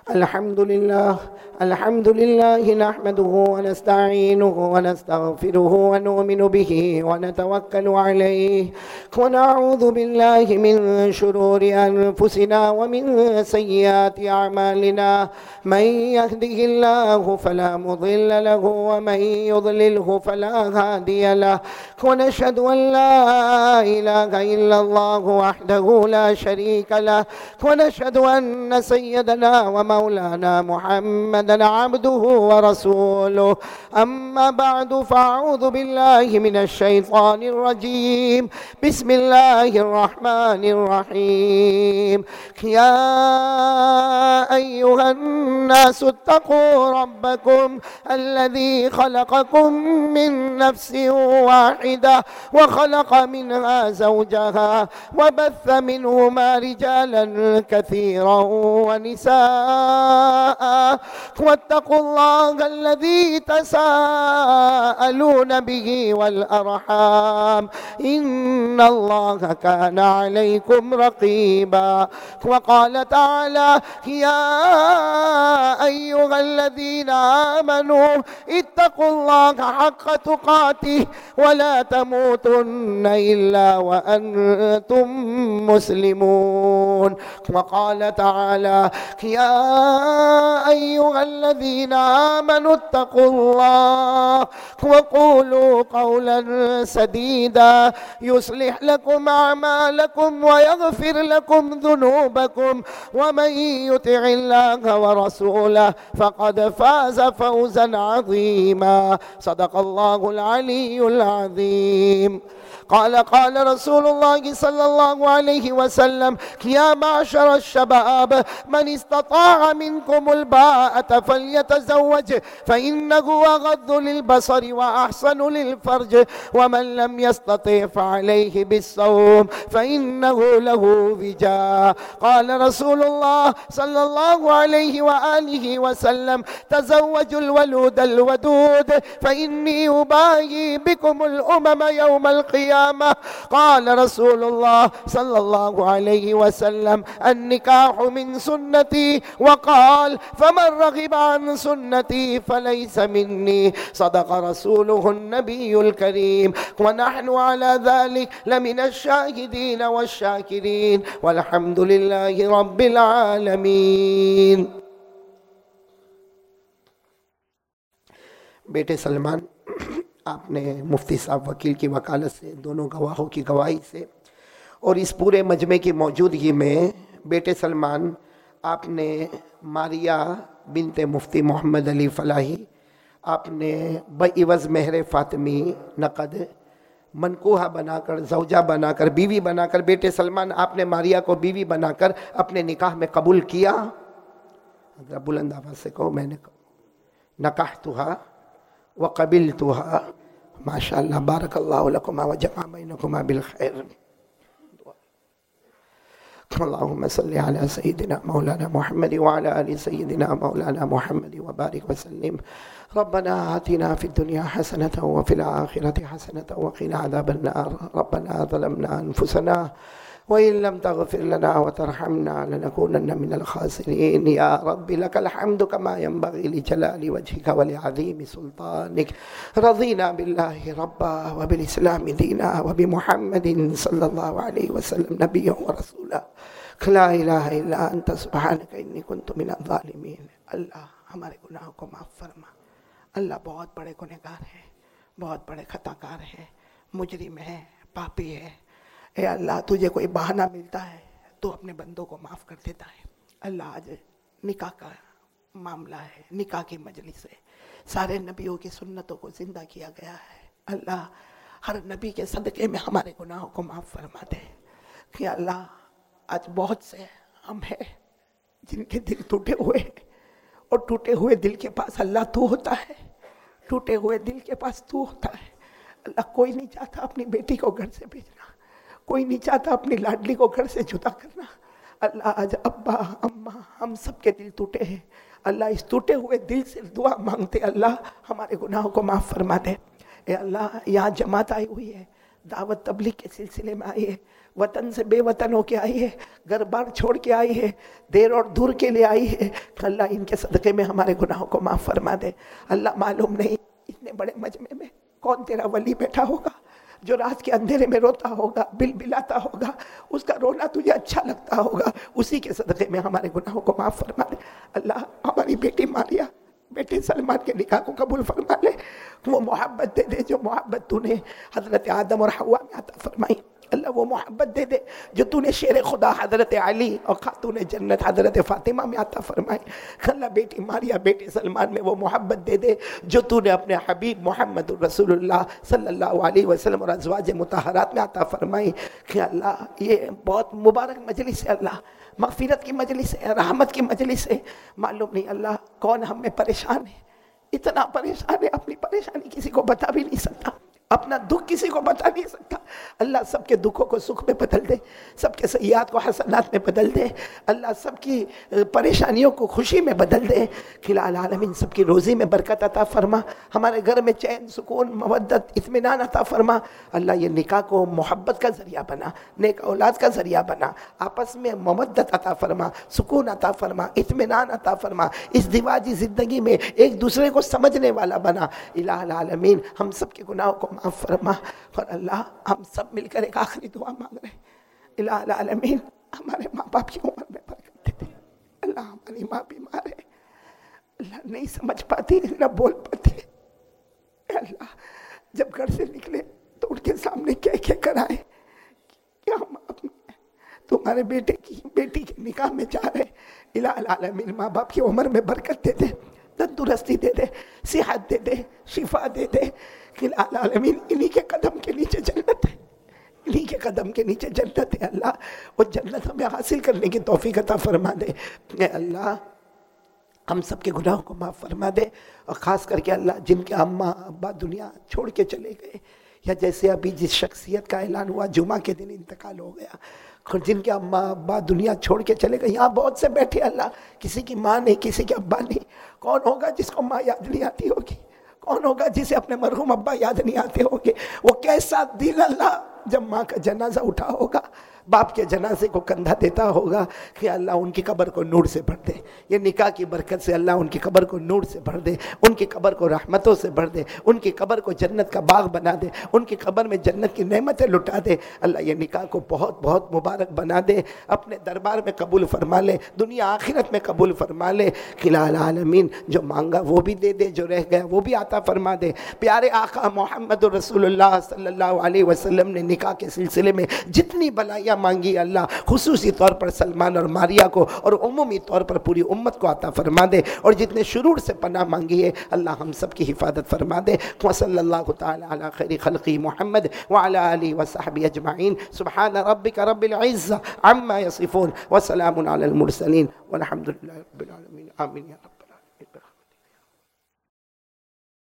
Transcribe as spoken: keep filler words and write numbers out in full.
الحمد لله الحمد لله نحمده ونستعينه ونستغفره ونؤمن به ونتوكل عليه ونعوذ بالله من شرور أنفسنا ومن سيئات أعمالنا. من يهده الله فلا مضل له ومن يضلله فلا هادي له. ونشهد أن لا إله إلا الله وحده لا شريك له. ونشهد أن سيدنا ومولانا محمدا عبده ورسوله. أما بعد فأعوذ بالله من الشيطان الرجيم. بسم الله الرحمن الرحيم. يا أيها الناس اتقوا ربكم الذي خلقكم من نفس واحدة وخلق منها زوجها وبث منهما رجالا كثيرا ونساء واتقوا الله الذي تساءلون به والأرحام إن الله كان عليكم رقيبا. وقال تعالى يا أيها الذين آمنوا اتقوا الله حق تقاته ولا تموتن إلا وأنتم مسلمون. وقال تعالى يا أيها الذين آمنوا اتقوا الله وقولوا قولا سديدا يصلح لكم أعمالكم ويغفر لكم ذنوبكم ومن يطع الله ورسوله فقد فاز فوزا عظيما. صدق الله العلي العظيم. قال قال رسول الله صلى الله عليه وسلم يا معشر الشباب من استطاع منكم الباءة فليتزوج فإنه أغض للبصر وأحسن للفرج ومن لم يستطع فعليه بالصوم فإنه له وجاء. قال رسول الله صلى الله عليه وآله وسلم تزوجوا الولود الودود فإني أباهي بكم الأمم يوم القيامة. قال رسول الله صلى الله عليه وسلم النكاح من سنتي وقال فمن رغب عن سنتي فليس مني. صدق رسوله النبي الكريم ونحن على ذلك لمن الشاهدين والشاكرين والحمد لله رب العالمين. बेटे सलमान, आपने मुफ्ती साहब वकील की वकालत से, दोनों गवाहों की गवाही से और इस पूरे मजमे की मौजूदगी में बेटे सलमान आपने मारिया बिनते मुफ्ती मोहम्मद अली फलाही आपने बइवज़ महर फ़ातिमी नक़द मनकूहा बनाकर, जौजा बनाकर, बीवी बनाकर, बेटे सलमान आपने मारिया को बीवी बनाकर अपने निकाह में कबूल किया। बुलंद आवाज़ से कहो मैंने नकाहतुहा व क़बिलतुहा। माशाअल्लाह बारकल्लाहु लकुमा व जमा बैनकुमा बिल खैर। अल्लाहुम्मा सल्लि अला सय्यिदिना मौलाना मुहम्मद व अला आलि सय्यिदिना मौलाना मुहम्मद व बारिक व सल्लिम। रब्बना आतिना फिद दुनिया हसनतन व फिल आखिरति हसनतन व क़िना अज़ाबन नार। रब्बना ज़लमना अनफुसना व इन लम तग़फिर लना व तरहमना लनकूनन्न मिनल ख़ासिरीन। या रब्बि लकल हम्दु कमा यंबग़ी लिजलालि वजहिका व लिअज़ीमि सुल्तानिक। रज़ीना बिल्लाहि रब्बा व बिल इस्लामि दीना व बिमुहम्मदिन सल्लल्लाहु अलैहि वसल्लम नबिय्यन व रसूला। ला इलाहा इल्ला अंत सुब्हानका इन्नी कुन्तु मिनज़ ज़ालिमीन। अल्लाह हमारे गुनाहों को माफ़ फरमा। अल्लाह बहुत बड़े गुनहगार है, बहुत बड़े खताकार है, मुजरिम है, पापी है। ए अल्लाह तुझे कोई बहाना मिलता है तो अपने बंदों को माफ़ कर देता है। अल्लाह आज निकाह का मामला है, निकाह की मजलिस है, सारे नबियों की सुन्नतों को ज़िंदा किया गया है। अल्लाह हर नबी के सदक़े में हमारे गुनाहों को माफ़ फरमा दे। कि अल्लाह आज बहुत से हम हैं जिनके दिल टूटे हुए हैं और टूटे हुए दिल के पास अल्लाह तू होता है, टूटे हुए दिल के पास तू होता है। अल्लाह कोई नहीं चाहता अपनी बेटी को घर से भेजना, कोई नहीं चाहता अपनी लाडली को घर से जुदा करना। अल्लाह आज अब्बा अम्मा हम सब के दिल टूटे हैं। अल्लाह इस टूटे हुए दिल से दुआ मांगते अल्लाह हमारे गुनाहों को माफ़ फरमा दे। ए अल्लाह यहाँ जमात आई हुई है, दावत तबलीग के सिलसिले में आई है, وطن سے بے وطن ہو کے آئی ہے، گھر بار چھوڑ کے آئی ہے، دیر اور دور کے لیے آئی ہے، اللہ ان کے صدقے میں ہمارے گناہوں کو معاف فرما دے۔ اللہ معلوم نہیں اتنے بڑے مجمع میں کون تیرا ولی بیٹھا ہوگا جو رات کے اندھیرے میں روتا ہوگا، بل بلاتا ہوگا، اس کا رونا تجھے اچھا لگتا ہوگا، اسی کے صدقے میں ہمارے گناہوں کو معاف فرما دے۔ اللہ ہماری بیٹی ماریا، بیٹے سلمان کے نکاح کو قبول فرما لے، وہ محبت دے دے جو محبت تو نے حضرت آدم اور حوا میں عطا فرمائی۔ اللہ وہ محبت دے دے جو تو نے شیر خدا حضرت علی اور خاتون جنت حضرت فاطمہ میں عطا فرمائی۔ اللہ بیٹی ماریا بیٹے سلمان میں وہ محبت دے دے جو تو نے اپنے حبیب محمد رسول اللہ صلی اللہ علیہ وسلم اور ازواج مطہرات میں عطا فرمائی۔ کہ اللہ یہ بہت مبارک مجلس ہے، اللہ مغفرت کی مجلس ہے، رحمت کی مجلس ہے۔ معلوم نہیں اللہ کون ہم میں پریشان ہے، اتنا پریشان ہے اپنی پریشانی کسی کو بتا بھی نہیں سکتا، اپنا دکھ کسی کو بتا نہیں سکتا۔ اللہ سب کے دکھوں کو سکھ میں بدل دے، سب کے سیئات کو حسنات میں بدل دے، اللہ سب کی پریشانیوں کو خوشی میں بدل دے۔ کھلا العالمین سب کی روزی میں برکت عطا فرما، ہمارے گھر میں چین سکون مودت اطمینان عطا فرما۔ اللہ یہ نکاح کو محبت کا ذریعہ بنا، نیک اولاد کا ذریعہ بنا، آپس میں مودت عطا فرما، سکون عطا فرما، اطمینان عطا فرما، اس دیواجی زندگی میں ایک دوسرے کو سمجھنے والا بنا۔ الہ العالمین ہم سب کے گناہوں کو معاف فرما، اور اللہ ہم سب مل کر ایک آخری دعا مانگ رہے ہیں۔ الہ العالمین ہمارے ماں باپ کی عمر میں برکت دے دے۔ اللہ ہماری ماں بیمار ہے، اللہ نہیں سمجھ پاتی نہ بول پاتی، اے اللہ جب گھر سے نکلے تو ان کے سامنے کہہ کہہ کر آئے کہ ہم اپنے تمہارے بیٹے کی بیٹی کے نکاح میں جا رہے۔ الہ العالمین ماں باپ کی عمر میں برکت دے دے، تندرستی دے دے، صحت دے دے، شفا دے دے۔ الہ العالمین انہی کے قدم کے نیچے جنت ہے، انہی کے قدم کے نیچے جنت ہے۔ اللہ وہ جنت ہمیں حاصل کرنے کی توفیق عطا فرما دے۔ اے اللہ ہم سب کے گناہوں کو معاف فرما دے، اور خاص کر کے اللہ جن کے اماں ابا دنیا چھوڑ کے چلے گئے، یا جیسے ابھی جس شخصیت کا اعلان ہوا جمعہ کے دن انتقال ہو گیا، جن کے اماں ابا دنیا چھوڑ کے چلے گئے، یہاں بہت سے بیٹھے اللہ کسی کی ماں نہیں، کسی کے ابا نہیں۔ کون ہوگا جس کو ماں یاد نہیں آتی ہوگی؟ کون ہوگا جسے اپنے مرحوم ابا یاد نہیں آتے ہوں گے؟ وہ کیسا دل اللہ جب ماں کا جنازہ اٹھا ہوگا، باپ کے جنازے کو کندھا دیتا ہوگا کہ اللہ ان کی قبر کو نور سے بھر دے۔ یہ نکاح کی برکت سے اللہ ان کی قبر کو نور سے بھر دے، ان کی قبر کو رحمتوں سے بھر دے، ان کی قبر کو جنت کا باغ بنا دے، ان کی قبر میں جنت کی نعمتیں لٹا دے۔ اللہ یہ نکاح کو بہت بہت مبارک بنا دے، اپنے دربار میں قبول فرما لے، دنیا آخرت میں قبول فرما لے۔ خلا العالمین جو مانگا وہ بھی دے دے، جو رہ گیا وہ بھی عطا فرما دے۔ پیارے آقا محمد رسول اللہ صلی اللہ علیہ وسلم نے نکاح کے سلسلے میں جتنی بلائیاں مانگی اللہ خصوصی طور پر سلمان اور ماریا کو اور عمومی طور پر پوری امت کو عطا فرما دے، اور جتنے شرور سے پناہ مانگی ہے اللہ ہم سب کی حفاظت فرما دے۔ وصلی اللہ تعالی علی خیر خلقی محمد وعلی آلہ وصحبہ اجمعین۔ سبحان ربک رب العزہ عما یصفون وسلام علی المرسلین والحمد للہ رب العالمین۔ آمین یا رب۔